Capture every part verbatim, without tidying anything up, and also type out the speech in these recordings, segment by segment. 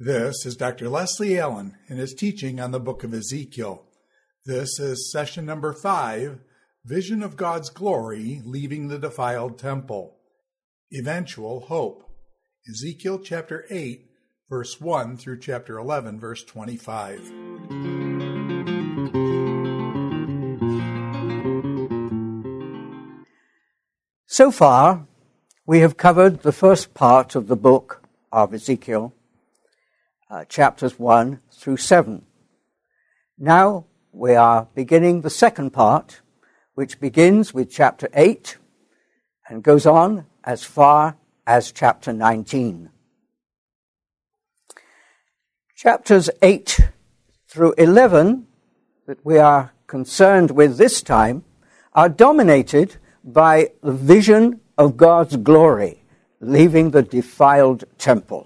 This is Doctor Leslie Allen in his teaching on the book of Ezekiel. This is session number five, Vision of God's Glory Leaving the Defiled Temple. Eventual Hope. Ezekiel chapter eight, verse one through chapter eleven, verse twenty-five. So far, we have covered the first part of the book of Ezekiel, uh, chapters one through seven. Now we are beginning the second part, which begins with chapter eight and goes on as far as chapter nineteen. Chapters eight through eleven that we are concerned with this time are dominated by the vision of God's glory leaving the defiled temple.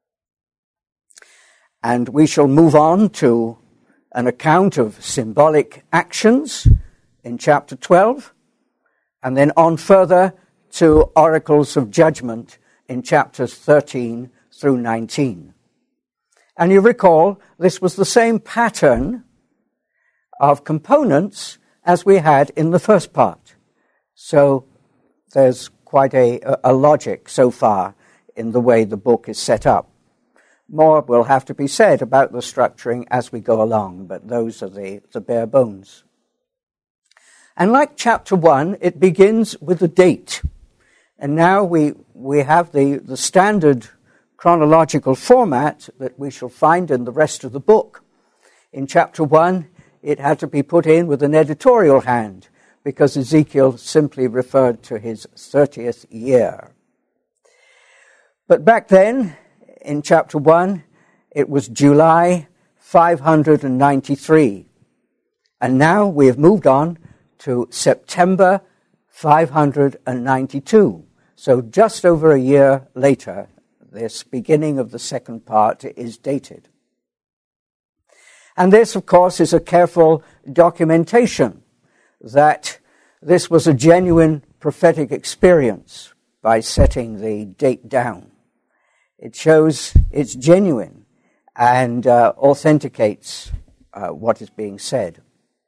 And we shall move on to an account of symbolic actions in chapter twelve, and then on further to oracles of judgment in chapters thirteen through nineteen. And you recall, this was the same pattern of components as we had in the first part. So there's quite a, a logic so far in the way the book is set up. More will have to be said about the structuring as we go along, but those are the, the bare bones. And like chapter one, it begins with a date. And now we, we have the, the standard chronological format that we shall find in the rest of the book. In chapter one, it had to be put in with an editorial hand, because Ezekiel simply referred to his thirtieth year. But back then, in chapter one, it was July five hundred ninety-three. And now we have moved on to September five hundred ninety-two. So just over a year later, this beginning of the second part is dated. And this, of course, is a careful documentation that this was a genuine prophetic experience by setting the date down. It shows it's genuine and uh, authenticates uh, what is being said.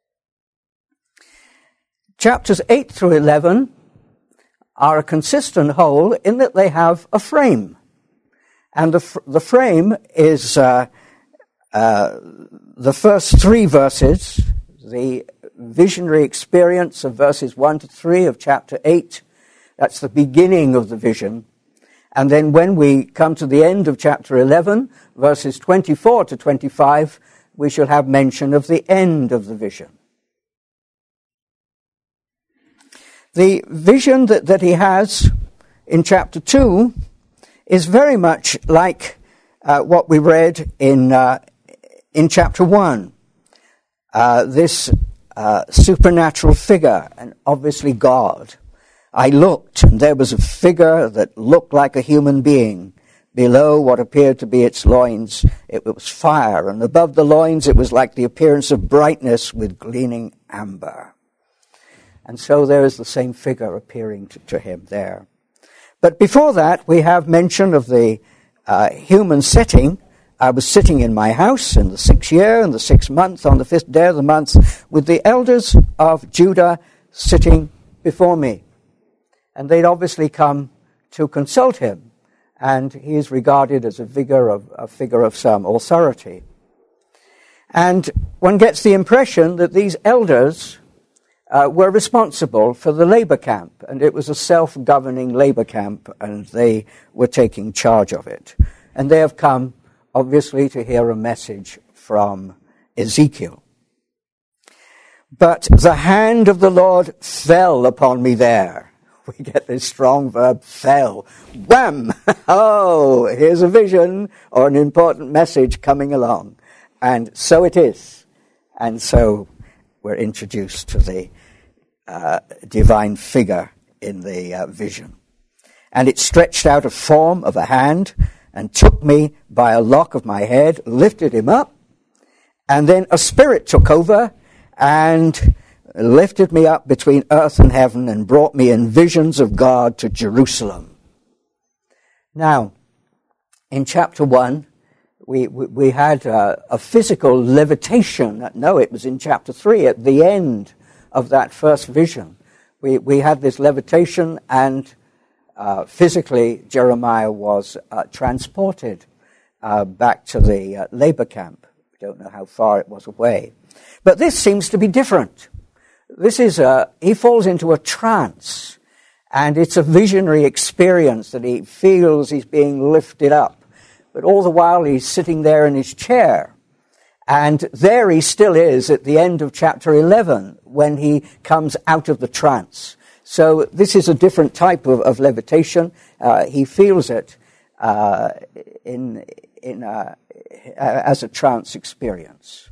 Chapters eight through eleven are a consistent whole in that they have a frame. And the, fr- the frame is uh, uh, the first three verses, the visionary experience of verses one to three of chapter eight. That's the beginning of the vision. And then when we come to the end of chapter eleven, verses twenty-four to twenty-five, we shall have mention of the end of the vision. The vision that, that he has in chapter two is very much like uh, what we read in uh, in chapter one. Uh, this uh, supernatural figure, and obviously God. I looked, and there was a figure that looked like a human being. Below what appeared to be its loins, it was fire, and above the loins it was like the appearance of brightness with gleaming amber. And so there is the same figure appearing to, to him there. But before that, we have mention of the uh, human setting. I was sitting in my house in the sixth year, in the sixth month, on the fifth day of the month, with the elders of Judah sitting before me. And they'd obviously come to consult him, and he is regarded as a figure of, a figure of some authority. And one gets the impression that these elders uh, were responsible for the labor camp, and it was a self-governing labor camp, and they were taking charge of it. And they have come, obviously, to hear a message from Ezekiel. But the hand of the Lord fell upon me there. We get this strong verb, fell. Wham! Oh, here's a vision or an important message coming along. And so it is. And so we're introduced to the uh, divine figure in the uh, vision. And it stretched out a form of a hand and took me by a lock of my head, lifted him up, and then a spirit took over and lifted me up between earth and heaven and brought me in visions of God to Jerusalem. Now, in chapter one, We, we, we had uh, a physical levitation. No, it was in chapter three, at the end of that first vision. We, we had this levitation, and uh, physically Jeremiah was uh, transported uh, back to the uh, labor camp. We don't know how far it was away. But this seems to be different. This is a, he falls into a trance, and it's a visionary experience that he feels he's being lifted up. But all the while he's sitting there in his chair. And there he still is at the end of chapter eleven when he comes out of the trance. So this is a different type of, of levitation. Uh, he feels it uh, in, in a, as a trance experience.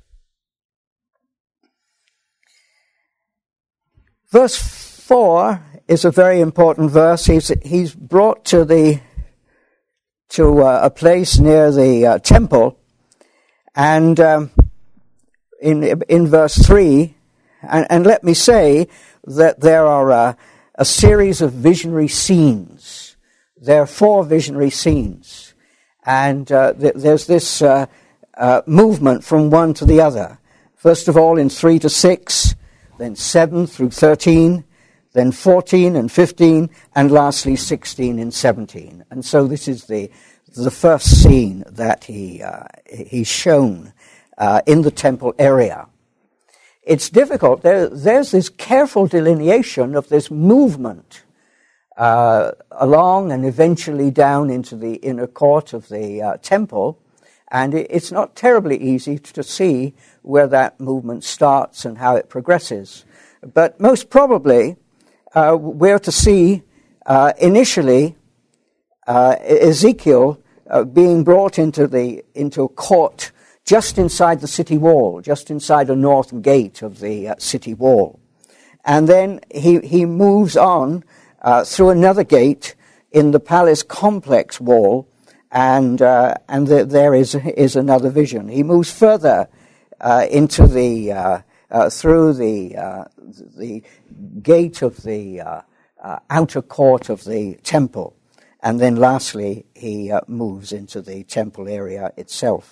Verse four is a very important verse. He's, he's brought to the to uh, a place near the uh, temple, and um, in in verse three, and, and let me say that there are uh, a series of visionary scenes. There are four visionary scenes, and uh, th- there's this uh, uh, movement from one to the other. First of all, in three to six, then seven through thirteen, then fourteen and fifteen, and lastly sixteen and seventeen. And so this is the the first scene that he uh, he's shown uh, in the temple area. It's difficult. There, there's this careful delineation of this movement uh, along and eventually down into the inner court of the uh, temple, and it, it's not terribly easy to see where that movement starts and how it progresses. But most probably, uh, we're to see uh, initially uh, Ezekiel uh, being brought into the into a court just inside the city wall, just inside the north gate of the uh, city wall, and then he he moves on uh, through another gate in the palace complex wall, and uh, and the, there is is another vision. He moves further uh, into the uh, uh, through the uh, the gate of the uh, uh, outer court of the temple, and then lastly he uh, moves into the temple area itself.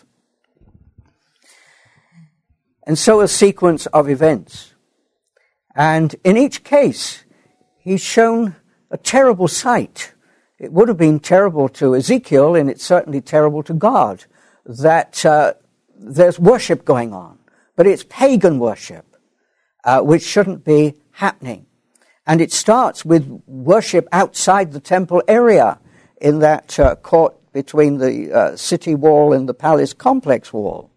And so a sequence of events. And in each case, he's shown a terrible sight. It would have been terrible to Ezekiel, and it's certainly terrible to God, that uh, there's worship going on. But it's pagan worship, uh, which shouldn't be happening. And it starts with worship outside the temple area in that uh, court between the uh, city wall and the palace complex wall.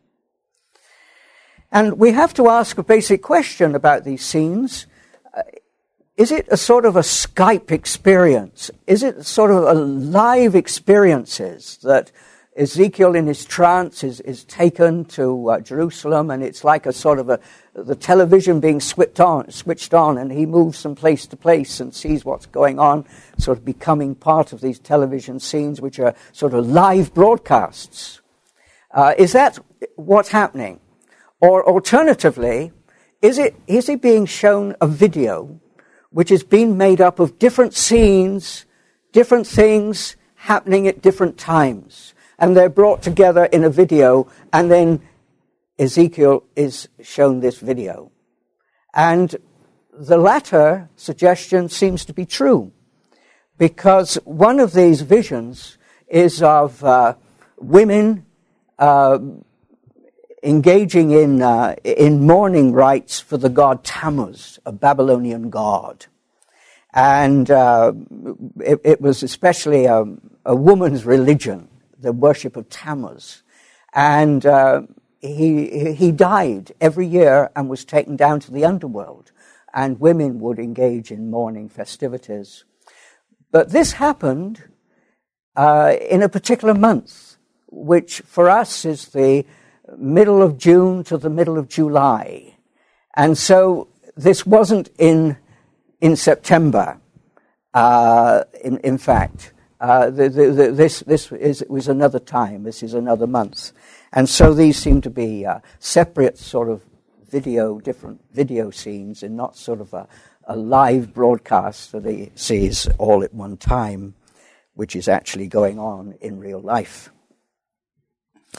And we have to ask a basic question about these scenes. Uh, is it a sort of a Skype experience? Is it sort of a live experiences that Ezekiel in his trance is, is taken to uh, Jerusalem, and it's like a sort of a, the television being switched on, switched on, and he moves from place to place and sees what's going on, sort of becoming part of these television scenes, which are sort of live broadcasts. Uh, is that what's happening? Or alternatively, is it is he being shown a video which has been made up of different scenes, different things happening at different times, and they're brought together in a video, and then Ezekiel is shown this video? And the latter suggestion seems to be true, because one of these visions is of uh, women uh, engaging in uh, in mourning rites for the god Tammuz, a Babylonian god. And uh, it, it was especially a, a woman's religion, the worship of Tammuz. And uh, he he died every year and was taken down to the underworld, and women would engage in mourning festivities. But this happened uh, in a particular month, which for us is the middle of June to the middle of July. And so this wasn't in in September, uh, in, in fact. Uh, the, the, the, this this is was another time, this is another month. And so these seem to be uh, separate sort of video, different video scenes, and not sort of a, a live broadcast that he sees all at one time, which is actually going on in real life.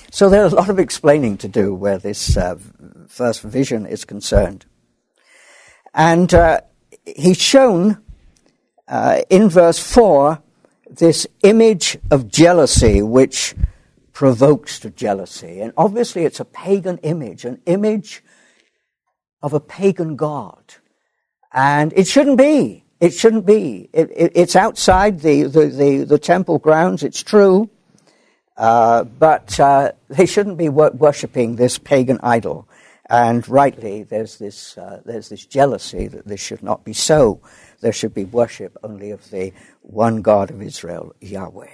So there's a lot of explaining to do where this uh, first vision is concerned. And uh, he's shown uh, in verse four this image of jealousy which provokes to jealousy. And obviously it's a pagan image, an image of a pagan god. And it shouldn't be. It shouldn't be. It, it, it's outside the, the, the, the temple grounds, it's true. Uh, but uh, they shouldn't be wor- worshipping this pagan idol. And rightly, there's this, uh, there's this jealousy that this should not be so. There should be worship only of the one God of Israel, Yahweh.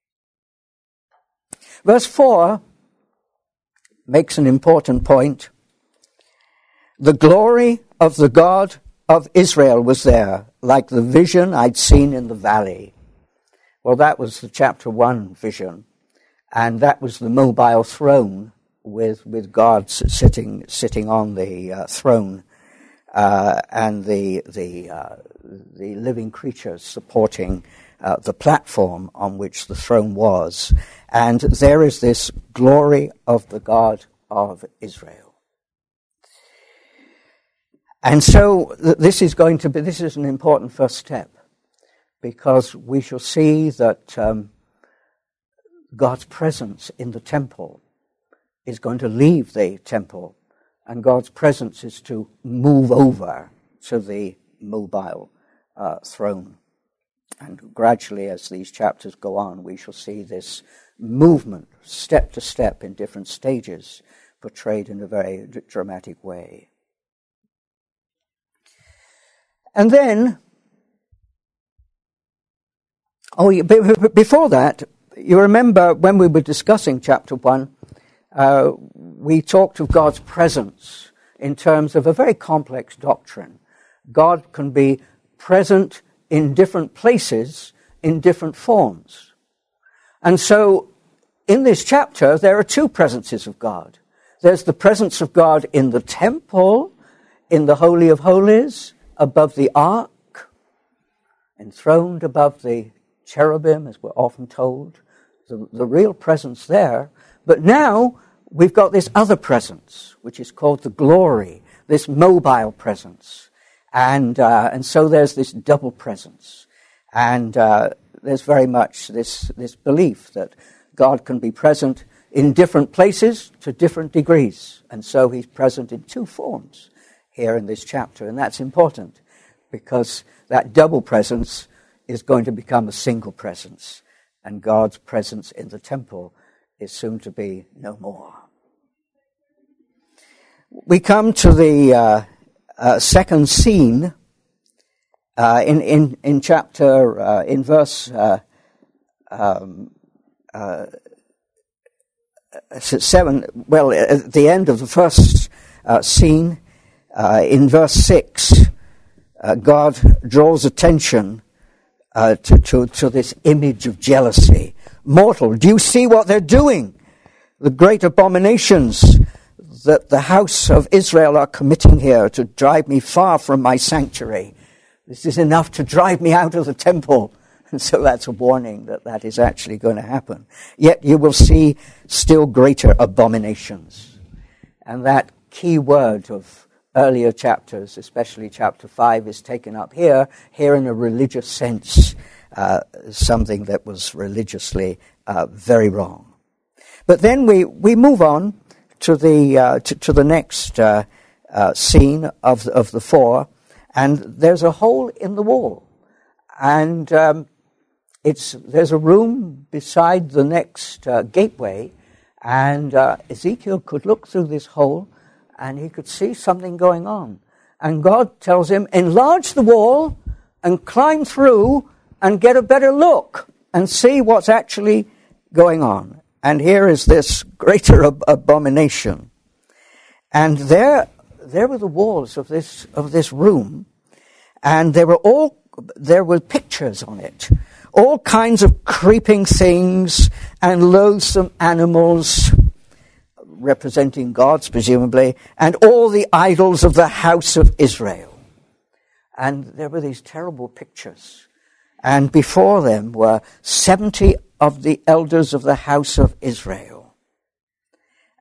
Verse four makes an important point. The glory of the God of Israel was there, like the vision I'd seen in the valley. Well, that was the chapter one vision, and that was the mobile throne with with God sitting sitting on the uh, throne, uh, and the the uh, the living creatures supporting uh, the platform on which the throne was, and there is this glory of the God of Israel. And so th- this is going to be, this is an important first step, because we shall see that um, God's presence in the temple is going to leave the temple, and God's presence is to move over to the mobile uh, throne. And gradually, as these chapters go on, we shall see this movement, step to step, in different stages, portrayed in a very d- dramatic way. And then, oh, before that, you remember when we were discussing chapter one, uh, we talked of God's presence in terms of a very complex doctrine. God can be present in different places, in different forms. And so, in this chapter, there are two presences of God. There's the presence of God in the temple, in the Holy of Holies, above the ark, enthroned above the cherubim, as we're often told, the, the real presence there. But now we've got this other presence, which is called the glory, this mobile presence. And uh, and so there's this double presence. And uh, there's very much this, this belief that God can be present in different places to different degrees. And so he's present in two forms here in this chapter, and that's important because that double presence is going to become a single presence, and God's presence in the temple is soon to be no more. We come to the uh, uh, second scene uh, in, in in chapter uh, in verse uh, um, uh, seven. Well, at the end of the first uh, scene. Uh, in verse six, uh, God draws attention uh, to, to, to this image of jealousy. Mortal, do you see what they're doing? The great abominations that the house of Israel are committing here to drive me far from my sanctuary. This is enough to drive me out of the temple. And so that's a warning that that is actually going to happen. Yet you will see still greater abominations. And that key word of earlier chapters, especially chapter five, is taken up here, here in a religious sense, uh, something that was religiously uh, very wrong. But then we, we move on to the uh, to, to the next uh, uh, scene of the, of the four, and there's a hole in the wall, and um, it's there's a room beside the next uh, gateway, and uh, Ezekiel could look through this hole, and he could see something going on. And God tells him, enlarge the wall and climb through and get a better look and see what's actually going on. And here is this greater ab- abomination. And there, there were the walls of this of this room, and there were all there were pictures on it, all kinds of creeping things and loathsome animals, representing gods, presumably, and all the idols of the house of Israel. And there were these terrible pictures. And before them were seventy of the elders of the house of Israel.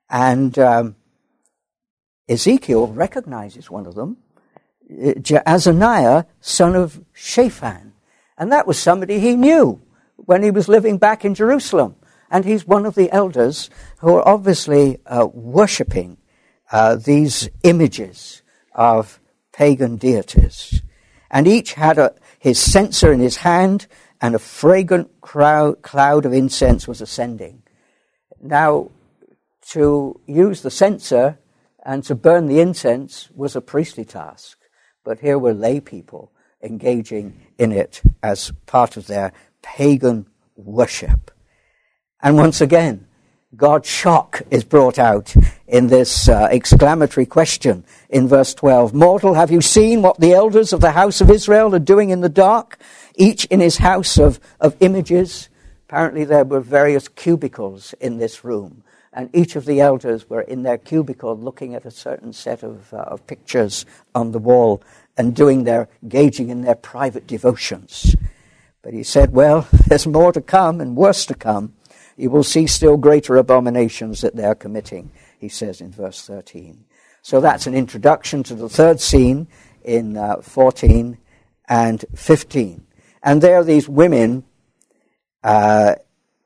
And um, Ezekiel recognizes one of them, Jaazaniah, son of Shaphan. And that was somebody he knew when he was living back in Jerusalem. And he's one of the elders who are obviously uh, worshipping uh, these images of pagan deities. And each had a, his censer in his hand, and a fragrant crowd, cloud of incense was ascending. Now, to use the censer and to burn the incense was a priestly task. But here were lay people engaging in it as part of their pagan worship. And once again, God's shock is brought out in this uh, exclamatory question in verse twelve. Mortal, have you seen what the elders of the house of Israel are doing in the dark? Each in his house of, of images. Apparently there were various cubicles in this room. And each of the elders were in their cubicle looking at a certain set of, uh, of pictures on the wall and doing their, engaging in their private devotions. But he said, well, there's more to come and worse to come. You will see still greater abominations that they're committing, he says in verse thirteen. So that's an introduction to the third scene in uh, fourteen and fifteen. And there are these women uh,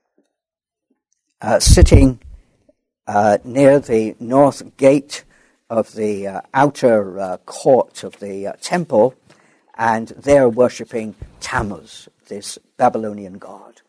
uh, sitting uh, near the north gate of the uh, outer uh, court of the uh, temple, and they're worshipping Tammuz, this Babylonian god.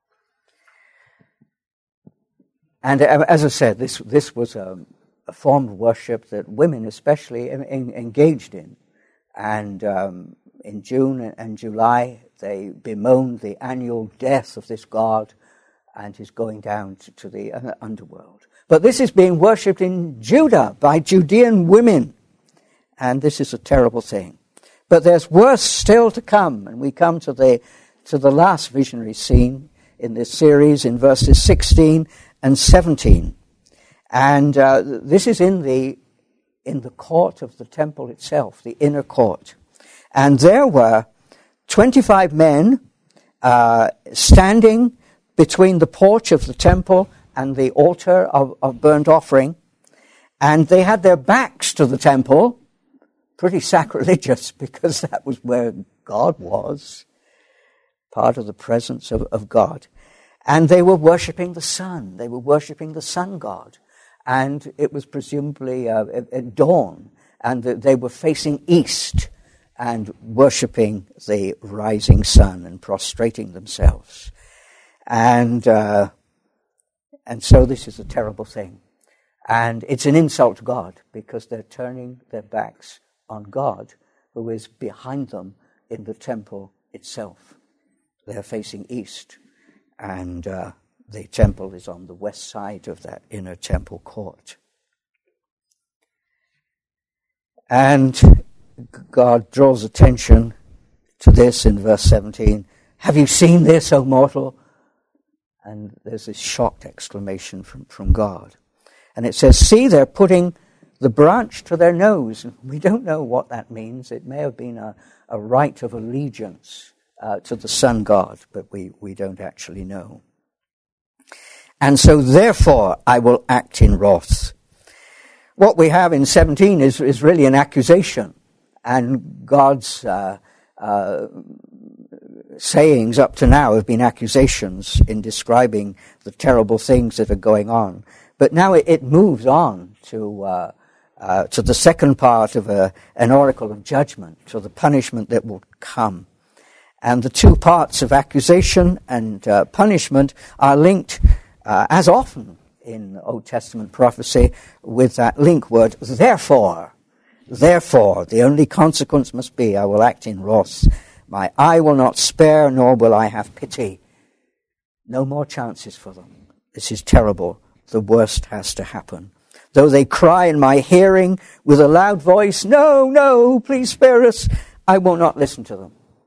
And uh, as I said, this this was a, a form of worship that women especially en- en- engaged in. And um, in June and July, they bemoaned the annual death of this god and his going down to, to the uh, underworld. But this is being worshipped in Judah by Judean women. And this is a terrible thing. But there's worse still to come. And we come to the to the last visionary scene in this series in verses sixteen and seventeen. And uh, this is in the in the court of the temple itself, the inner court. And there were twenty-five men uh, standing between the porch of the temple and the altar of, of burnt offering. And they had their backs to the temple, pretty sacrilegious, because that was where God was, part of the presence of, of God. And they were worshipping the sun. They were worshipping the sun god. And it was presumably uh, at dawn. And they were facing east and worshipping the rising sun and prostrating themselves. And uh, and so this is a terrible thing. And it's an insult to God, because they're turning their backs on God, who is behind them in the temple itself. They're facing east. And uh, the temple is on the west side of that inner temple court. And God draws attention to this in verse seventeen. Have you seen this, O mortal? And there's this shocked exclamation from, from God. And it says, see, they're putting the branch to their nose. We don't know what that means. It may have been a, a rite of allegiance Uh, to the sun god, but we, we don't actually know. And so therefore I will act in wrath. What we have in seventeen is, is really an accusation, and God's uh, uh, sayings up to now have been accusations in describing the terrible things that are going on. But now it, it moves on to uh, uh, to the second part of a, an oracle of judgment, to the punishment that will come. And the two parts of accusation and uh, punishment are linked, uh, as often in Old Testament prophecy, with that link word, therefore. Therefore, the only consequence must be, I will act in wrath. My eye will not spare, nor will I have pity. No more chances for them. This is terrible. The worst has to happen. Though they cry in my hearing with a loud voice, no, no, please spare us, I will not listen to them.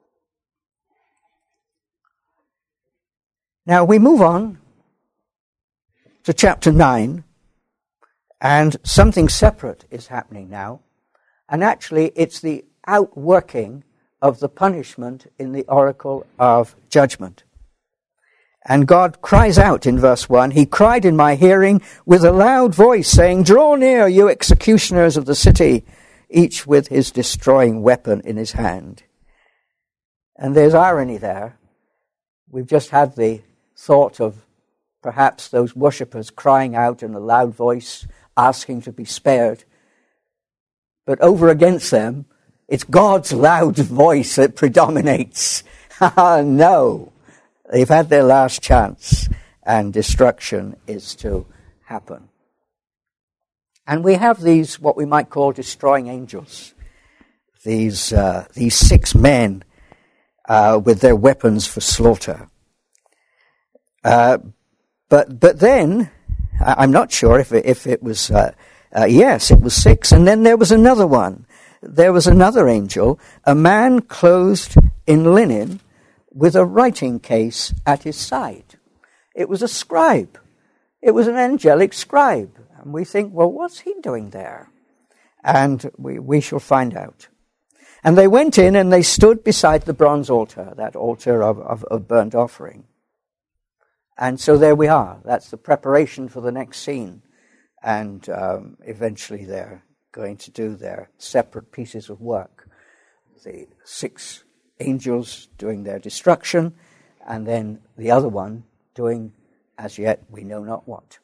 Now we move on to chapter nine, and something separate is happening now. And actually it's the outworking of the punishment in the oracle of judgment. And God cries out in verse one, he cried in my hearing with a loud voice, saying, draw near, you executioners of the city, each with his destroying weapon in his hand. And there's irony there. We've just had the thought of perhaps those worshippers crying out in a loud voice, asking to be spared. But over against them, it's God's loud voice that predominates. No. They've had their last chance, and destruction is to happen. And we have these, what we might call destroying angels. These uh, these six men uh, with their weapons for slaughter. Uh, but but then, I'm not sure if it, if it was, uh, uh, yes, it was six. And then there was another one. There was another angel, a man clothed in linen, with a writing case at his side. It was a scribe. It was an angelic scribe. And we think, well, what's he doing there? And we, we shall find out. And they went in and they stood beside the bronze altar, that altar of, of, of burnt offering. And so there we are. That's the preparation for the next scene. And um, eventually they're going to do their separate pieces of work. The six angels doing their destruction, and then the other one doing, as yet, we know not what.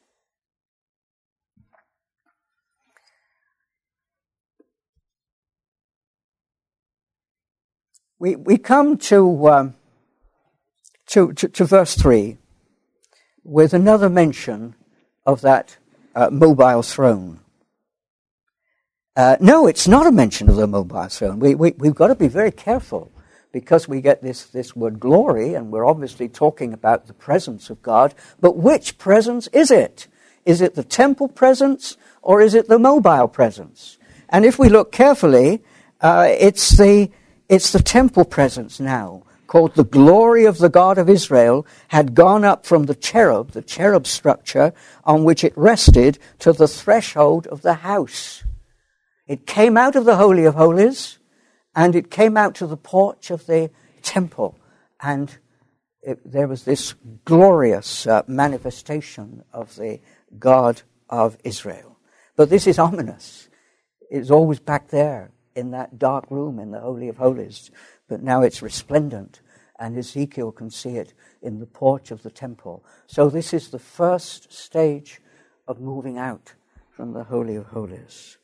We we come to um, to, to to verse three with another mention of that uh, mobile throne. Uh, no, it's not a mention of the mobile throne. We, we we've got to be very careful, because we get this, this word glory, and we're obviously talking about the presence of God. But which presence is it? Is it the temple presence, or is it the mobile presence? And if we look carefully, uh, it's the it's the temple presence now, called the glory of the God of Israel, had gone up from the cherub, the cherub structure, on which it rested, to the threshold of the house. It came out of the Holy of Holies, and it came out to the porch of the temple, and it, there was this glorious uh, manifestation of the God of Israel. But this is ominous. It's always back there in that dark room in the Holy of Holies, but now it's resplendent, and Ezekiel can see it in the porch of the temple. So this is the first stage of moving out from the Holy of Holies.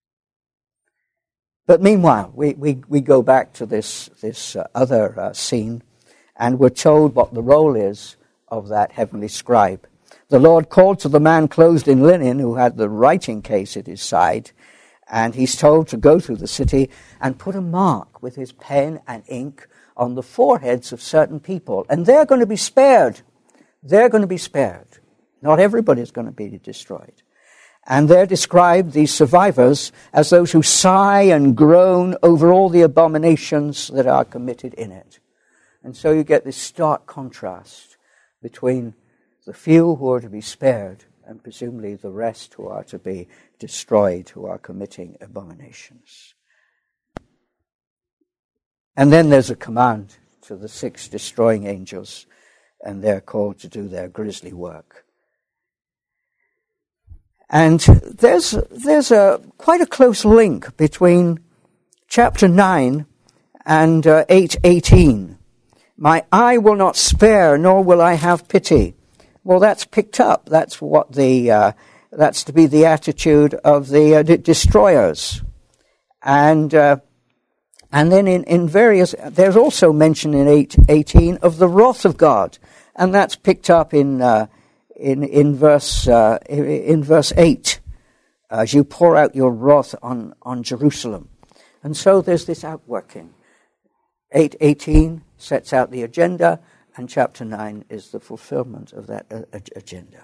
But meanwhile, we, we, we go back to this, this uh, other uh, scene, and we're told what the role is of that heavenly scribe. The Lord called to the man clothed in linen who had the writing case at his side, and he's told to go through the city and put a mark with his pen and ink on the foreheads of certain people. And they're going to be spared. They're going to be spared. Not everybody's going to be destroyed. And they're described, these survivors, as those who sigh and groan over all the abominations that are committed in it. And so you get this stark contrast between the few who are to be spared and presumably the rest who are to be destroyed, who are committing abominations. And then there's a command to the six destroying angels, and they're called to do their grisly work. And there's there's a quite a close link between chapter nine and uh, eight eighteen. My eye will not spare, nor will I have pity. Well, that's picked up. That's what the uh, that's to be the attitude of the uh, d- destroyers. And uh, and then in, in various, there's also mention in eight eighteen of the wrath of God, and that's picked up in. Uh, In in verse uh, in verse eight, as you pour out your wrath on, on Jerusalem, and so there's this outworking. Eight eighteen sets out the agenda, and chapter nine is the fulfillment of that uh, agenda.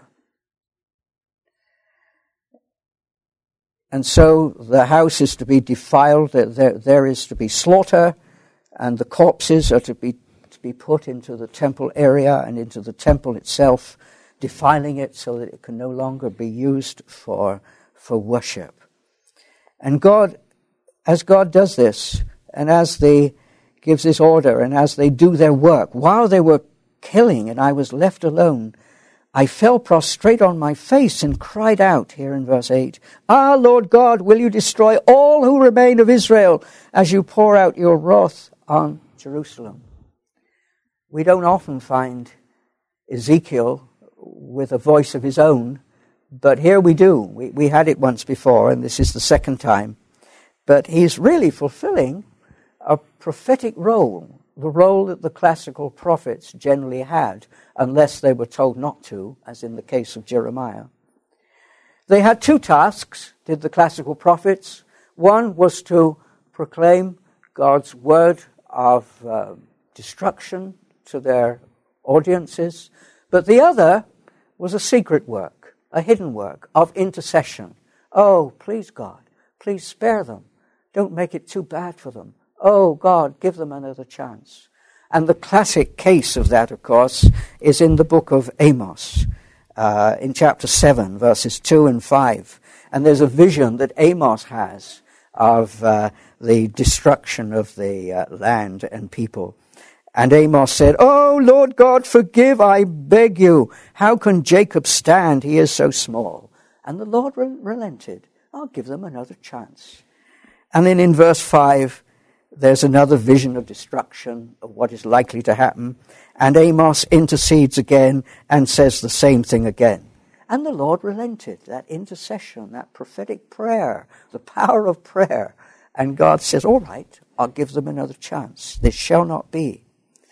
And so the house is to be defiled. There there is to be slaughter, and the corpses are to be to be put into the temple area and into the temple itself, defiling it so that it can no longer be used for for worship. And God, as God does this, and as they gives this order, and as they do their work, while they were killing, and I was left alone, I fell prostrate on my face and cried out, here in verse eight, Ah, Lord God, will you destroy all who remain of Israel as you pour out your wrath on Jerusalem? We don't often find Ezekiel with a voice of his own, but here we do. We, we had it once before, and this is the second time. But he's really fulfilling a prophetic role, the role that the classical prophets generally had, unless they were told not to, as in the case of Jeremiah. They had two tasks, did the classical prophets. One was to proclaim God's word of uh, destruction to their audiences, but the other was a secret work, a hidden work of intercession. Oh, please God, please spare them. Don't make it too bad for them. Oh, God, give them another chance. And the classic case of that, of course, is in the book of Amos, uh, in chapter seven, verses two and five. And there's a vision that Amos has of uh, the destruction of the uh, land and people. And Amos said, Oh, Lord God, forgive, I beg you. How can Jacob stand? He is so small. And the Lord re- relented. I'll give them another chance. And then in verse five, there's another vision of destruction, of what is likely to happen. And Amos intercedes again and says the same thing again. And the Lord relented, that intercession, that prophetic prayer, the power of prayer. And God says, all right, I'll give them another chance. This shall not be.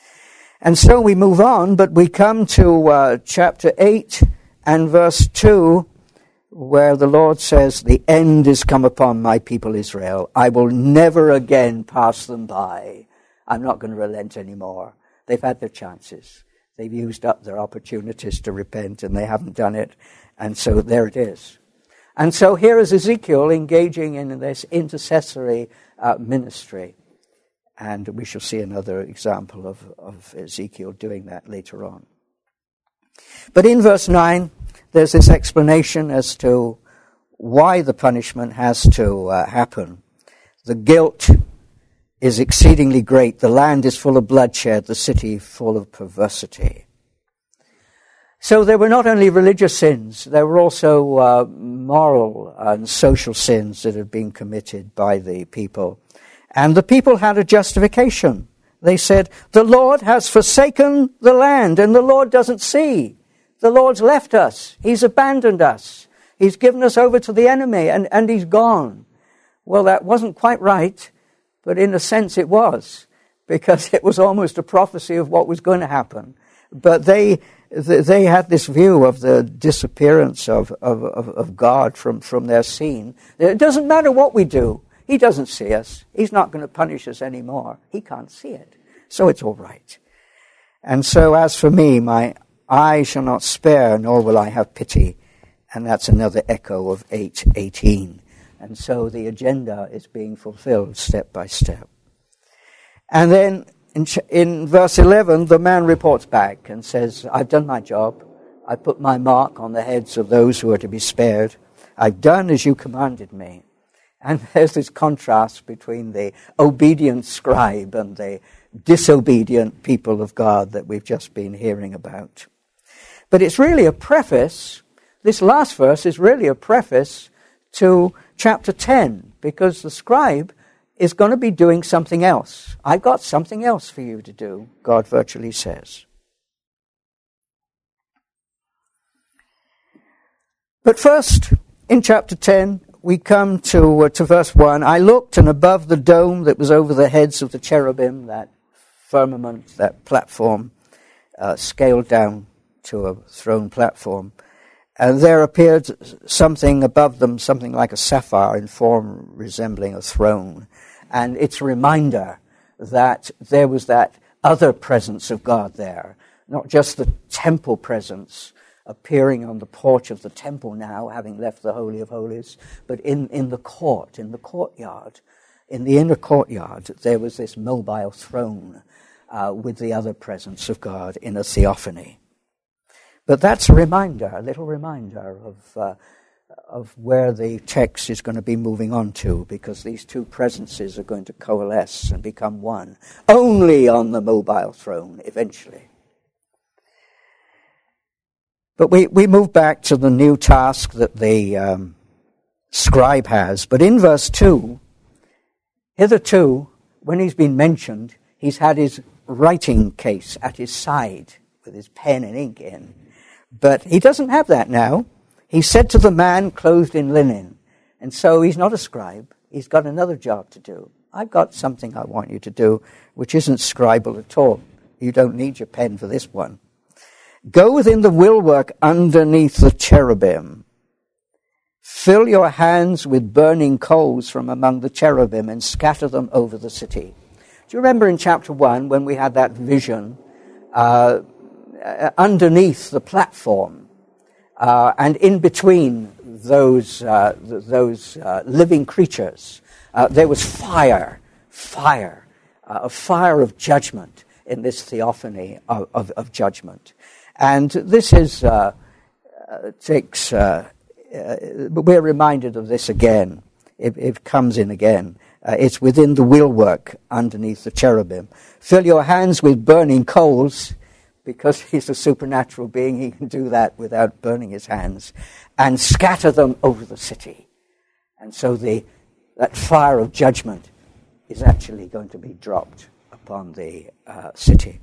And so we move on, but we come to uh, chapter eight and verse two, where the Lord says, the end is come upon my people Israel. I will never again pass them by. I'm not going to relent anymore. They've had their chances. They've used up their opportunities to repent, and they haven't done it. And so there it is. And so here is Ezekiel engaging in this intercessory uh, ministry. And we shall see another example of, of Ezekiel doing that later on. But in verse nine, there's this explanation as to why the punishment has to uh, happen. The guilt is exceedingly great. The land is full of bloodshed, the city full of perversity. So there were not only religious sins, there were also uh, moral and social sins that had been committed by the people. And the people had a justification. They said, the Lord has forsaken the land, and the Lord doesn't see. The Lord's left us. He's abandoned us. He's given us over to the enemy, and, and he's gone. Well, that wasn't quite right, but in a sense it was, because it was almost a prophecy of what was going to happen. But they they had this view of the disappearance of, of, of, of God from, from their scene. It doesn't matter what we do. He doesn't see us. He's not going to punish us anymore. He can't see it. So it's all right. And so as for me, my eye shall not spare, nor will I have pity. And that's another echo of eight eighteen. And so the agenda is being fulfilled step by step. And then in, in verse eleven, the man reports back and says, I've done my job. I put my mark on the heads of those who are to be spared. I've done as you commanded me. And there's this contrast between the obedient scribe and the disobedient people of God that we've just been hearing about. But it's really a preface. This last verse is really a preface to chapter ten, because the scribe is going to be doing something else. I've got something else for you to do, God virtually says. But first, in chapter ten, we come to, uh, to verse one. I looked, and above the dome that was over the heads of the cherubim, that firmament, that platform, uh, scaled down to a throne platform, and there appeared something above them, something like a sapphire in form resembling a throne. And it's a reminder that there was that other presence of God there, not just the temple presence appearing on the porch of the temple now, having left the Holy of Holies, but in, in the court, in the courtyard, in the inner courtyard, there was this mobile throne uh, with the other presence of God in a theophany. But that's a reminder, a little reminder of uh, of where the text is going to be moving on to, because these two presences are going to coalesce and become one, only on the mobile throne eventually. But we, we move back to the new task that the um, scribe has. But in verse two, hitherto, when he's been mentioned, he's had his writing case at his side with his pen and ink in. But he doesn't have that now. He said to the man clothed in linen. And so he's not a scribe. He's got another job to do. I've got something I want you to do, which isn't scribal at all. You don't need your pen for this one. Go within the willwork underneath the cherubim. Fill your hands with burning coals from among the cherubim and scatter them over the city. Do you remember in chapter one when we had that vision uh, underneath the platform uh, and in between those uh, th- those uh, living creatures, uh, there was fire, fire, uh, a fire of judgment in this theophany of, of, of judgment. And this is uh, uh, takes. Uh, uh, we're reminded of this again. It, it comes in again. Uh, it's within the wheelwork underneath the cherubim. Fill your hands with burning coals, because he's a supernatural being. He can do that without burning his hands, and scatter them over the city. And so the that fire of judgment is actually going to be dropped upon the uh, city.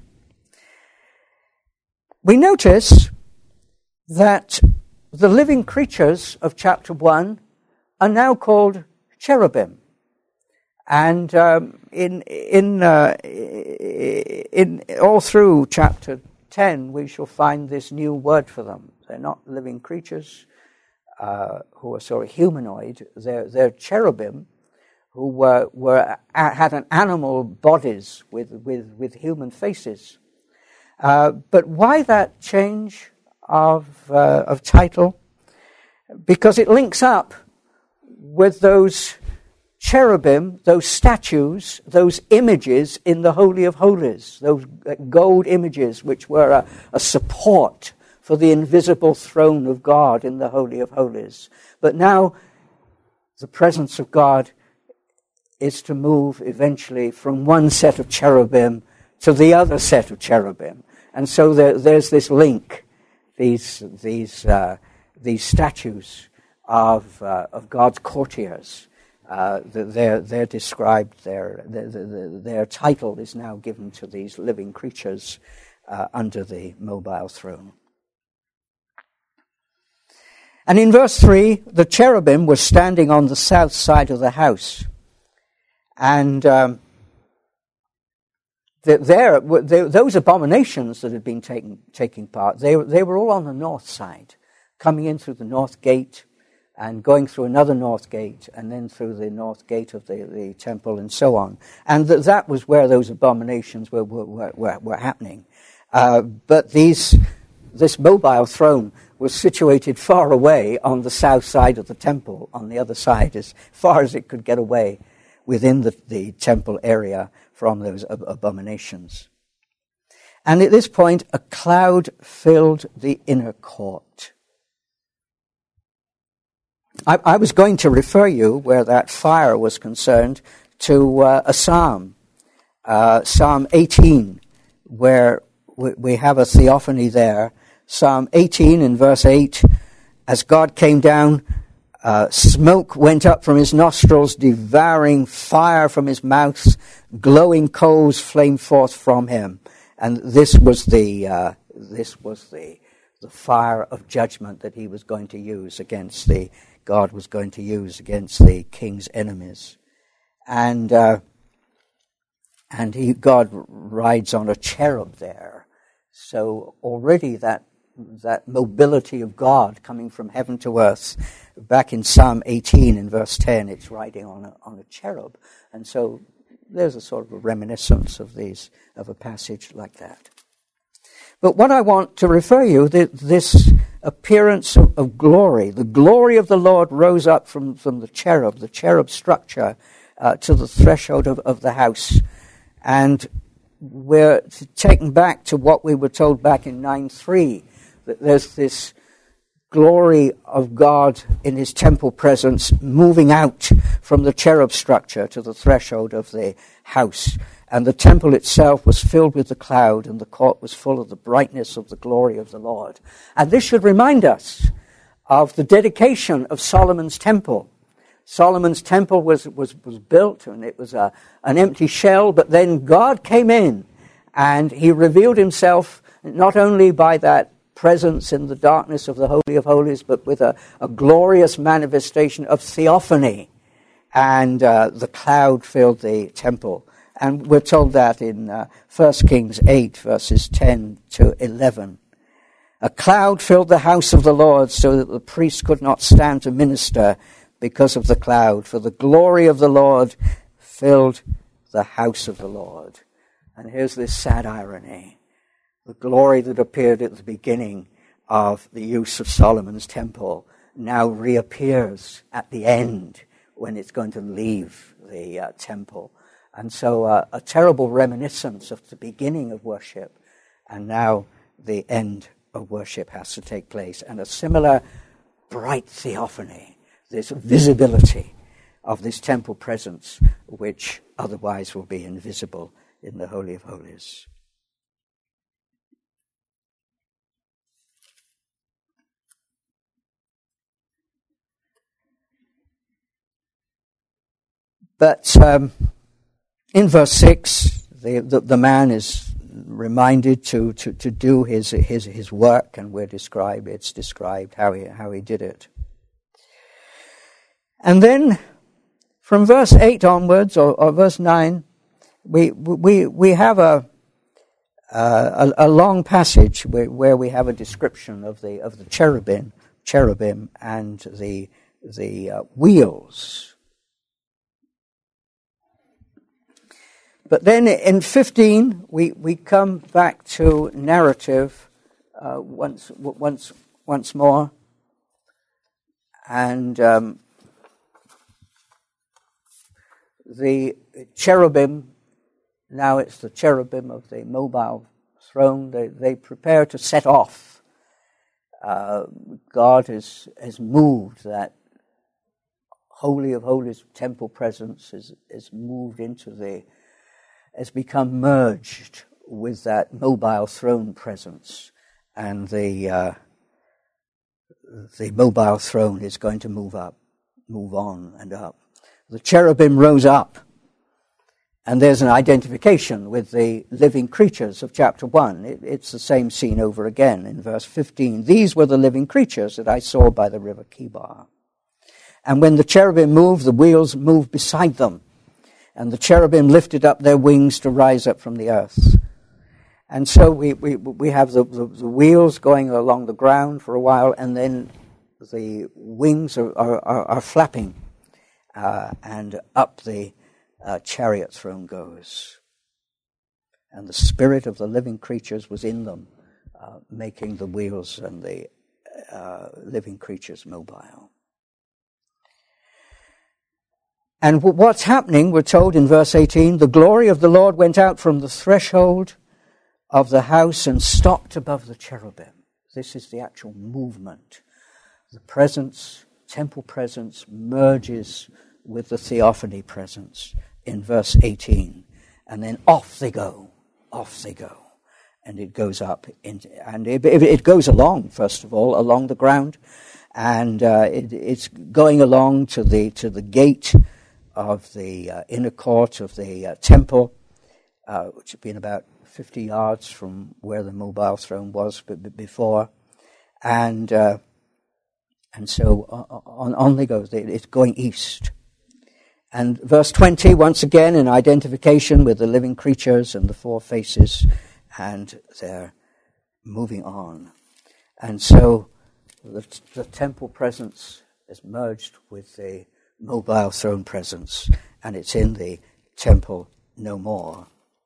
We notice that the living creatures of chapter one are now called cherubim. And um, in in uh, in all through chapter ten, we shall find this new word for them. They're not living creatures uh, who are sort of humanoid. They're they're cherubim who were were had an animal bodies with with with human faces. Uh, but why that change of uh, of title? Because it links up with those cherubim, those statues, those images in the Holy of Holies, those gold images which were a, a support for the invisible throne of God in the Holy of Holies. But now the presence of God is to move eventually from one set of cherubim to the other set of cherubim. And so there, there's this link, these these uh, these statues of uh, of God's courtiers. Uh, they're, they're described, their, their, their, their title is now given to these living creatures uh, under the mobile throne. And in verse three, the cherubim were standing on the south side of the house. And um, there, those abominations that had been taking, taking part, they, they were all on the north side, coming in through the north gate, and going through another north gate, and then through the north gate of the, the temple, and so on. And th- that was where those abominations were were, were, were happening. Uh, but these this mobile throne was situated far away on the south side of the temple, on the other side, as far as it could get away within the, the temple area from those ab- abominations. And at this point, a cloud filled the inner court. I, I was going to refer you, where that fire was concerned, to uh, a psalm, uh, Psalm eighteen, where we, we have a theophany there. Psalm eighteen in verse eight, as God came down, uh, smoke went up from his nostrils, devouring fire from his mouth, glowing coals flamed forth from him. And this was the uh, this was the the fire of judgment that he was going to use against the God was going to use against the king's enemies. And uh, and he, God rides on a cherub there. So already that that mobility of God coming from heaven to earth, back in Psalm eighteen in verse ten, it's riding on a, on a cherub. And so there's a sort of a reminiscence of these of a passage like that. But what I want to refer you, that this appearance of, of glory, the glory of the Lord rose up from, from the cherub, the cherub structure, uh, to the threshold of, of the house. And we're taken back to what we were told back in nine three, that there's this glory of God in his temple presence moving out from the cherub structure to the threshold of the house. And the temple itself was filled with the cloud, and the court was full of the brightness of the glory of the Lord. And this should remind us of the dedication of Solomon's temple. Solomon's temple was, was, was built, and it was a, an empty shell, but then God came in, and he revealed himself not only by that presence in the darkness of the Holy of Holies, but with a, a glorious manifestation of theophany. And uh, the cloud filled the temple. And we're told that in uh, First Kings eight, verses ten to eleven. A cloud filled the house of the Lord so that the priest could not stand to minister because of the cloud, for the glory of the Lord filled the house of the Lord. And here's this sad irony. The glory that appeared at the beginning of the use of Solomon's temple now reappears at the end when it's going to leave the uh, temple. And so uh, a terrible reminiscence of the beginning of worship, and now the end of worship has to take place. And a similar bright theophany, this visibility of this temple presence, which otherwise will be invisible in the Holy of Holies. But um, in verse six, the, the, the man is reminded to, to, to do his, his his work, and we're described, it's described how he how he did it. And then from verse eight onwards, or, or verse nine, we we we have a uh, a, a long passage where, where we have a description of the of the cherubim cherubim and the the uh, wheels. But then in fifteen, we, we come back to narrative uh, once once once more, and um, the cherubim. Now it's the cherubim of the mobile throne. They they prepare to set off. Uh, God has has moved that Holy of Holies temple presence is is moved into the. Has become merged with that mobile throne presence, and the uh, the mobile throne is going to move up, move on and up. The cherubim rose up, and there's an identification with the living creatures of chapter one. It, it's the same scene over again in verse fifteen. These were the living creatures that I saw by the river Kibar. And when the cherubim moved, the wheels moved beside them. And the cherubim lifted up their wings to rise up from the earth. And so we we, we have the, the, the wheels going along the ground for a while, and then the wings are, are, are, are flapping, uh, and up the uh, chariot throne goes. And the spirit of the living creatures was in them, uh, making the wheels and the uh, living creatures mobile. And what's happening, we're told in verse eighteen, the glory of the Lord went out from the threshold of the house and stopped above the cherubim. This is the actual movement. The presence, temple presence, merges with the theophany presence in verse eighteen. And then off they go, off they go. And it goes up, into, and it, it goes along, first of all, along the ground. And uh, it, it's going along to the to the gate of the uh, inner court of the uh, temple, uh, which had been about fifty yards from where the mobile throne was b- b- before. And uh, and so on, on they go. It's going east. And verse twenty, once again, an identification with the living creatures and the four faces, and they're moving on. And so the, the temple presence is merged with the mobile throne presence, and it's in the temple no more.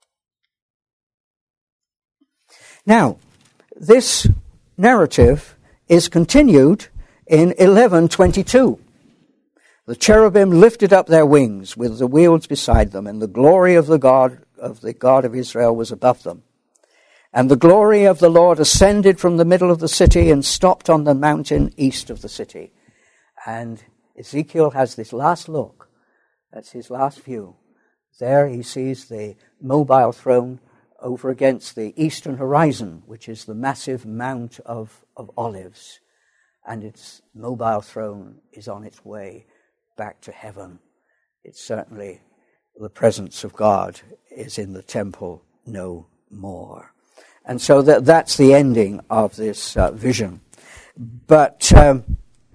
Now, this narrative is continued in eleven twenty-two. The cherubim lifted up their wings with the wheels beside them, and the glory of the God of the God of Israel was above them. And the glory of the Lord ascended from the middle of the city and stopped on the mountain east of the city. And Ezekiel has this last look, that's his last view, There he sees the mobile throne over against the eastern horizon, which is the massive Mount of, of Olives. And its mobile throne is on its way back to heaven. It's certainly the presence of God is in the temple no more. And so that, that's the ending of this uh, vision. But um,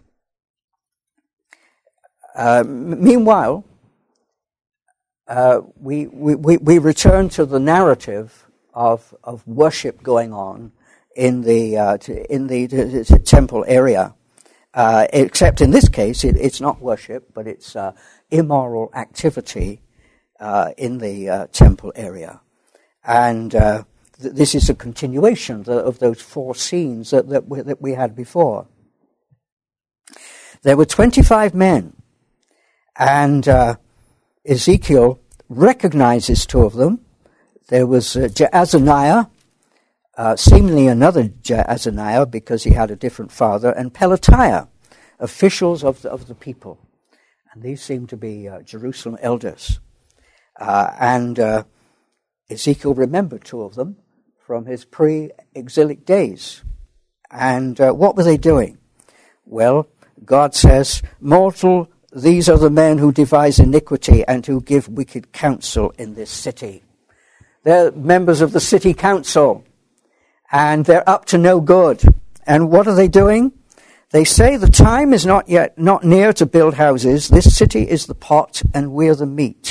uh, meanwhile, uh, we, we, we return to the narrative of, of worship going on in the uh, in the, the, the temple area. Uh, except in this case, it, it's not worship, but it's uh, immoral activity uh, in the uh, temple area. And uh, th- this is a continuation of those four scenes that, that, we, that we had before. There were twenty-five men, and uh, Ezekiel recognizes two of them. There was uh, Jaazaniah, Uh, seemingly another Jaazaniah, because he had a different father, and Pelatiah, officials of the, of the people. And these seem to be uh, Jerusalem elders. Uh, and uh, Ezekiel remembered two of them from his pre-exilic days. And uh, what were they doing? Well, God says, "Mortal, these are the men who devise iniquity and who give wicked counsel in this city." They're members of the city council. And they're up to no good. And what are they doing? They say the time is not yet, not near to build houses. This city is the pot and we're the meat.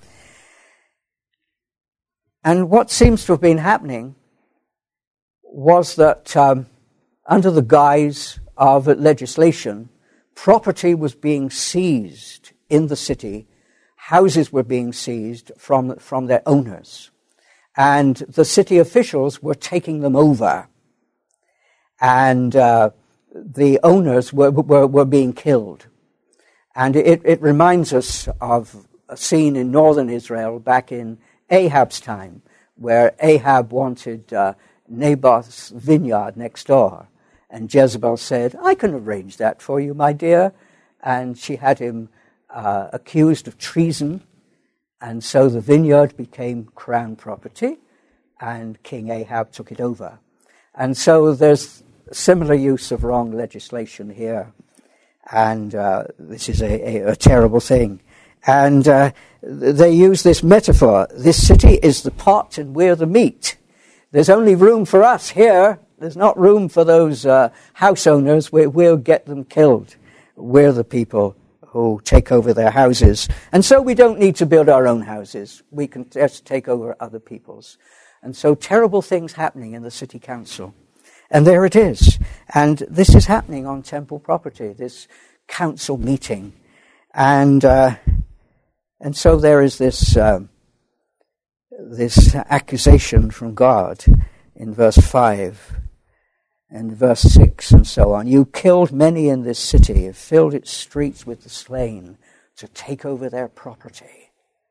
And what seems to have been happening was that um, under the guise of legislation, property was being seized in the city. Houses were being seized from, from their owners. And the city officials were taking them over. And uh, the owners were, were, were being killed. And it, it reminds us of a scene in northern Israel back in Ahab's time, where Ahab wanted uh, Naboth's vineyard next door. And Jezebel said, "I can arrange that for you, my dear." And she had him uh, accused of treason. And so the vineyard became crown property, and King Ahab took it over. And so there's similar use of wrong legislation here. And uh, this is a, a, a terrible thing. And uh, they use this metaphor. This city is the pot and we're the meat. There's only room for us here. There's not room for those uh, house owners. We, we'll get them killed. We're the people who take over their houses. And so we don't need to build our own houses. We can just take over other people's. And so terrible things happening in the city council. And there it is. And this is happening on temple property, this council meeting. And uh, and so there is this, um, this accusation from God in verse five. And verse six and so on. "You killed many in this city, have filled its streets with the slain to take over their property."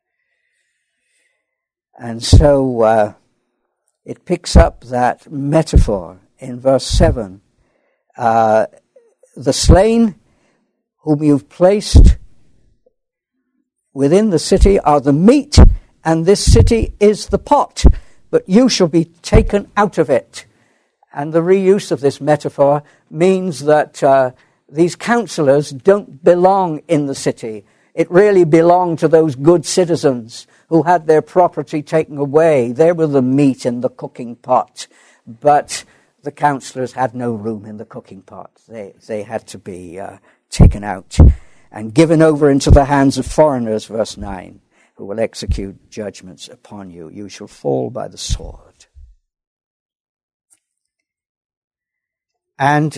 And so uh, it picks up that metaphor in verse seven. Uh, "the slain whom you've placed within the city are the meat, and this city is the pot, but you shall be taken out of it." And the reuse of this metaphor means that uh, these councillors don't belong in the city. It really belonged to those good citizens who had their property taken away. They were the meat in the cooking pot. But the councillors had no room in the cooking pot. They, they had to be uh, taken out and given over into the hands of foreigners, verse nine, who will execute judgments upon you. You shall fall by the sword. And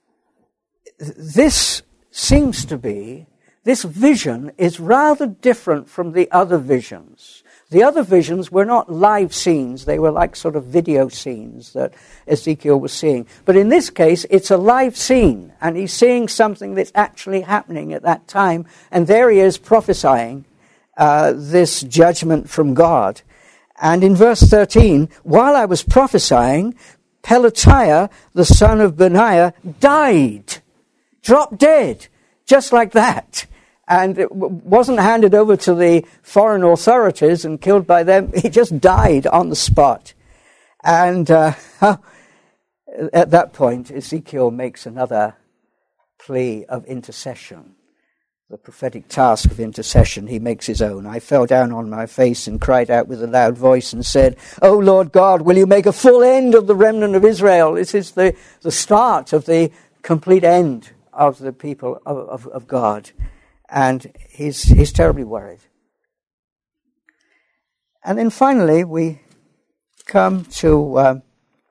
this seems to be, this vision is rather different from the other visions. The other visions were not live scenes. They were like sort of video scenes that Ezekiel was seeing. But in this case, it's a live scene, and he's seeing something that's actually happening at that time. And there he is prophesying uh, this judgment from God. And in verse thirteen, "While I was prophesying, Pelatiah, the son of Benaiah, died, dropped dead, just like that. and it w- wasn't handed over to the foreign authorities and killed by them. He just died on the spot. And uh, at that point, Ezekiel makes another plea of intercession. The prophetic task of intercession he makes his own. I fell down on my face and cried out with a loud voice and said, "O Lord God, will you make a full end of the remnant of Israel?" This is the, the start of the complete end of the people of, of, of God. And he's, he's terribly worried. And then finally we come to, um,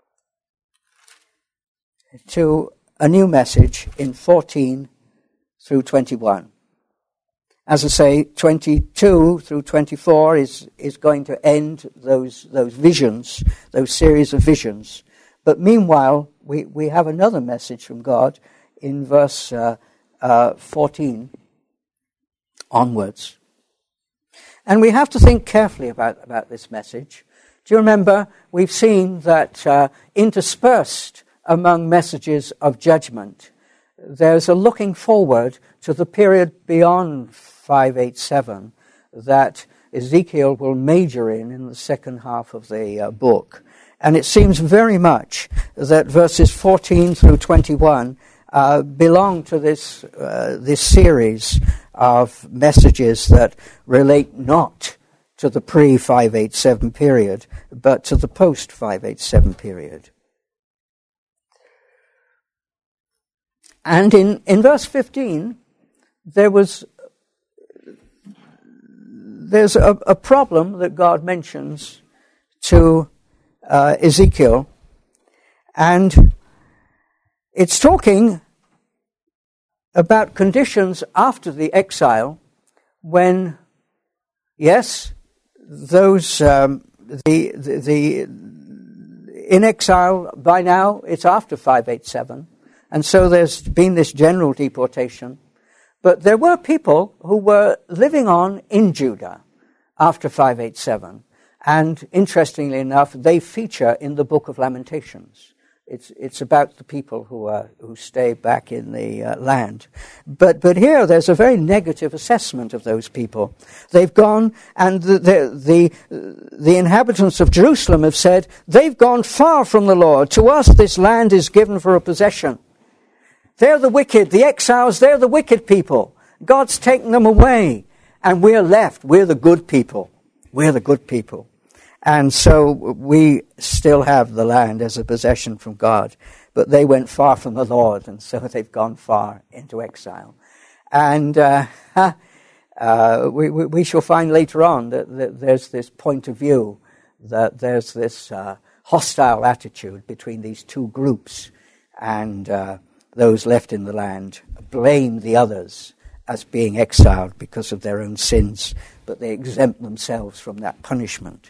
to a new message in fourteen through twenty-one. As I say, twenty-two through twenty-four is, is going to end those those visions, those series of visions. But meanwhile, we, we have another message from God in verse uh, uh, fourteen onwards. And we have to think carefully about, about this message. Do you remember, we've seen that uh, interspersed among messages of judgment, there's a looking forward to the period beyond five eighty-seven that Ezekiel will major in in the second half of the uh, book. And it seems very much that verses fourteen through twenty-one uh, belong to this uh, this series of messages that relate not to the pre five eighty-seven period, but to the post five eighty-seven period. And in, in verse fifteen, there was there's a, a problem that God mentions to uh, Ezekiel, and it's talking about conditions after the exile, when, yes, those um, the, the the in exile by now it's after five eighty-seven. And so there's been this general deportation. But there were people who were living on in Judah after five eighty-seven. And interestingly enough, they feature in the Book of Lamentations. It's it's about the people who are who stay back in the uh, land. But but here there's a very negative assessment of those people. They've gone, and the the the, the inhabitants of Jerusalem have said, they've gone far from the Lord. To us this land is given for a possession. They're the wicked, the exiles, they're the wicked people. God's taken them away. And we're left, we're the good people. We're the good people. And so we still have the land as a possession from God. But they went far from the Lord, and so they've gone far into exile. And uh, uh, we, we, we shall find later on that, that there's this point of view, that there's this uh, hostile attitude between these two groups. And uh, those left in the land blame the others as being exiled because of their own sins, but they exempt themselves from that punishment.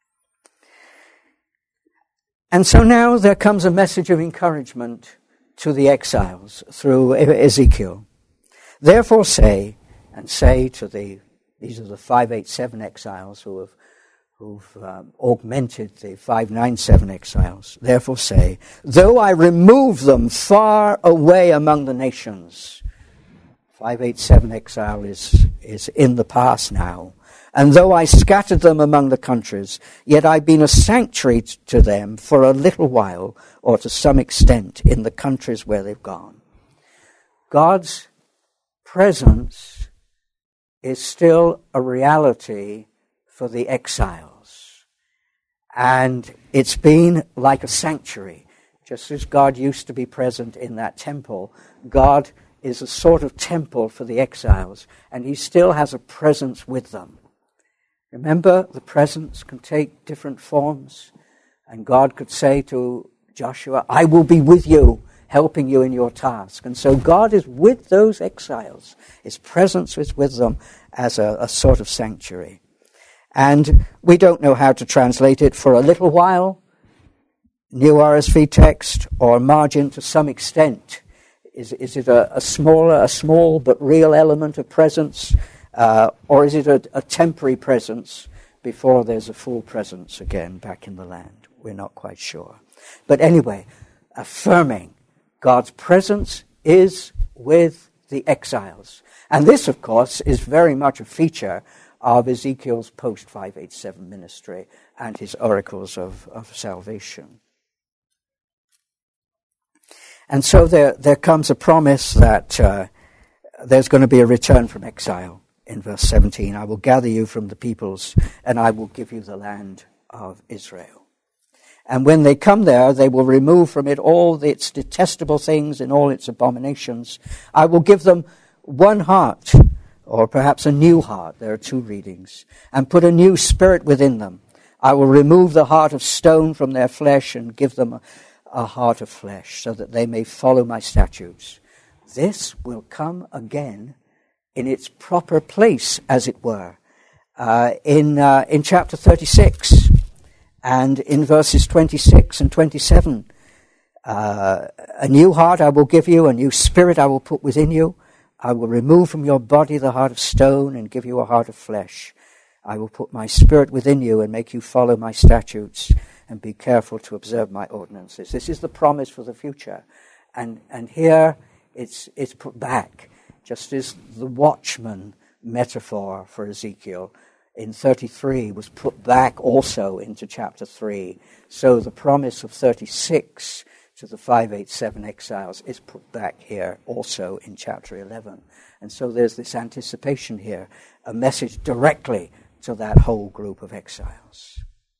And so now there comes a message of encouragement to the exiles through Ezekiel. Therefore say, and say to the, these are the five eighty-seven exiles who have who've um, augmented the five ninety-seven exiles. Therefore say, though I remove them far away among the nations. five eighty-seven exile is, is in the past now. And though I scattered them among the countries, yet I've been a sanctuary t- to them for a little while, or to some extent, in the countries where they've gone. God's presence is still a reality for the exiles. And it's been like a sanctuary. Just as God used to be present in that temple, God is a sort of temple for the exiles, and he still has a presence with them. Remember, the presence can take different forms, and God could say to Joshua, I will be with you, helping you in your task. And so God is with those exiles. His presence is with them as a, a sort of sanctuary. And we don't know how to translate it. For a little while, New R S V text, or margin to some extent. Is, is it a, a smaller, a small but real element of presence? Uh, or is it a, a temporary presence before there's a full presence again back in the land? We're not quite sure. But anyway, affirming God's presence is with the exiles. And this, of course, is very much a feature of Ezekiel's post five eighty-seven ministry and his oracles of, of salvation. And so there, there comes a promise that uh, there's going to be a return from exile in verse seventeen. I will gather you from the peoples, and I will give you the land of Israel. And when they come there, they will remove from it all its detestable things and all its abominations. I will give them one heart, or perhaps a new heart. There are two readings. And put a new spirit within them. I will remove the heart of stone from their flesh and give them a, a heart of flesh, so that they may follow my statutes. This will come again in its proper place, as it were, uh, in uh, in chapter thirty-six. And in verses twenty-six and twenty-seven, uh, a new heart I will give you, a new spirit I will put within you. I will remove from your body the heart of stone and give you a heart of flesh. I will put my spirit within you and make you follow my statutes and be careful to observe my ordinances. This is the promise for the future. And and here it's it's put back, just as the watchman metaphor for Ezekiel in thirty-three was put back also into chapter three. So the promise of thirty-six to the five eighty-seven exiles is put back here also in chapter eleven. And so there's this anticipation here, a message directly to that whole group of exiles.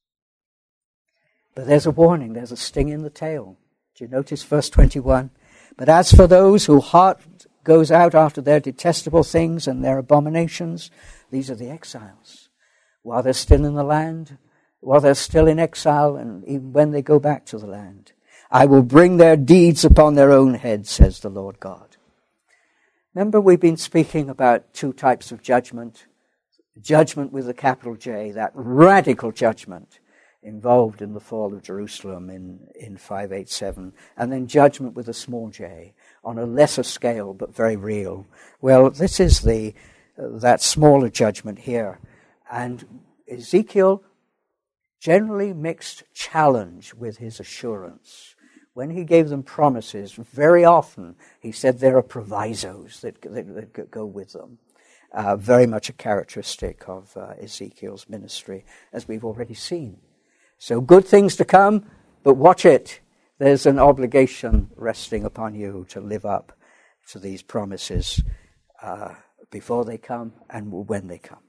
But there's a warning, there's a sting in the tail. Do you notice verse twenty-one? But as for those whose heart goes out after their detestable things and their abominations, these are the exiles. While they're still in the land, while they're still in exile, and even when they go back to the land, I will bring their deeds upon their own heads, says the Lord God. Remember, we've been speaking about two types of judgment. Judgment with a capital J, that radical judgment involved in the fall of Jerusalem in, in five eighty-seven, and then judgment with a small j, on a lesser scale but very real. Well, this is the uh, that smaller judgment here. And Ezekiel generally mixed challenge with his assurance. When he gave them promises, very often he said there are provisos that, that, that go with them. Uh, very much a characteristic of uh, Ezekiel's ministry, as we've already seen. So good things to come, but watch it. There's an obligation resting upon you to live up to these promises uh, before they come and when they come.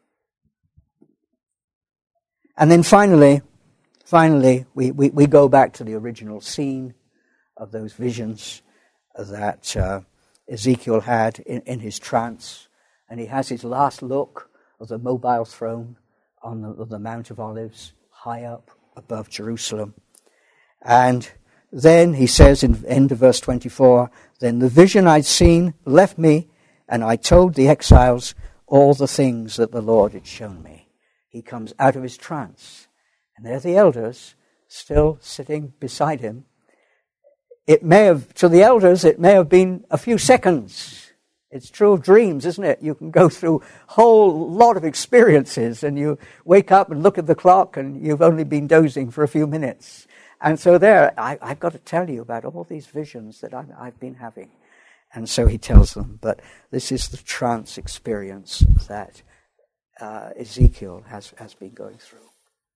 And then finally, finally, we, we, we go back to the original scene of those visions that uh, Ezekiel had in, in his trance. And he has his last look of the mobile throne on the, the Mount of Olives, high up above Jerusalem. And then he says in the end of verse twenty-four, then the vision I'd seen left me, and I told the exiles all the things that the Lord had shown me. He comes out of his trance, and there are the elders still sitting beside him. It may have, to the elders, it may have been a few seconds. It's true of dreams, isn't it? You can go through a whole lot of experiences, and you wake up and look at the clock, and you've only been dozing for a few minutes. And so there, I, I've got to tell you about all these visions that I've, I've been having. And so he tells them, but this is the trance experience that Uh, Ezekiel has, has been going through.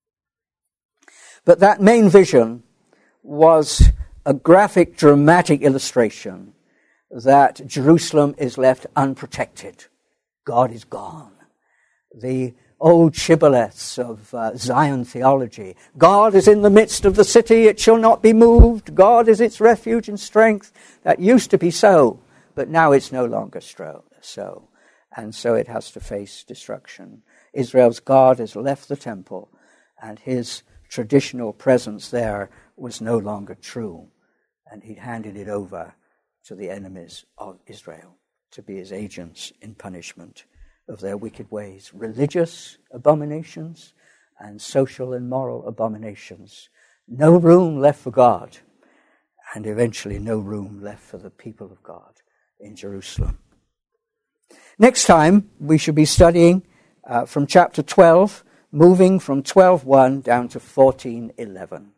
But that main vision was a graphic, dramatic illustration that Jerusalem is left unprotected. God is gone. The old shibboleths of uh, Zion theology. God is in the midst of the city, it shall not be moved. God is its refuge and strength. That used to be so, but now it's no longer so. And so it has to face destruction. Israel's God has left the temple, and his traditional presence there was no longer true. And he handed it over to the enemies of Israel to be his agents in punishment of their wicked ways. Religious abominations and social and moral abominations. No room left for God, and eventually no room left for the people of God in Jerusalem. Next time, we should be studying uh, from chapter twelve, moving from twelve one down to fourteen eleven.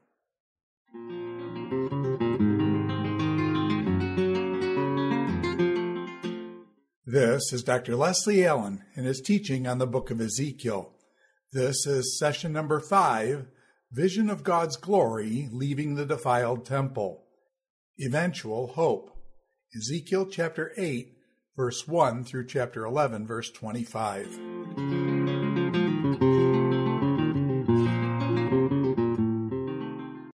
This is Doctor Leslie Allen in his teaching on the book of Ezekiel. This is session number five, Vision of God's Glory Leaving the Defiled Temple. Eventual Hope. Ezekiel chapter eight, verse one through chapter eleven, verse twenty-five.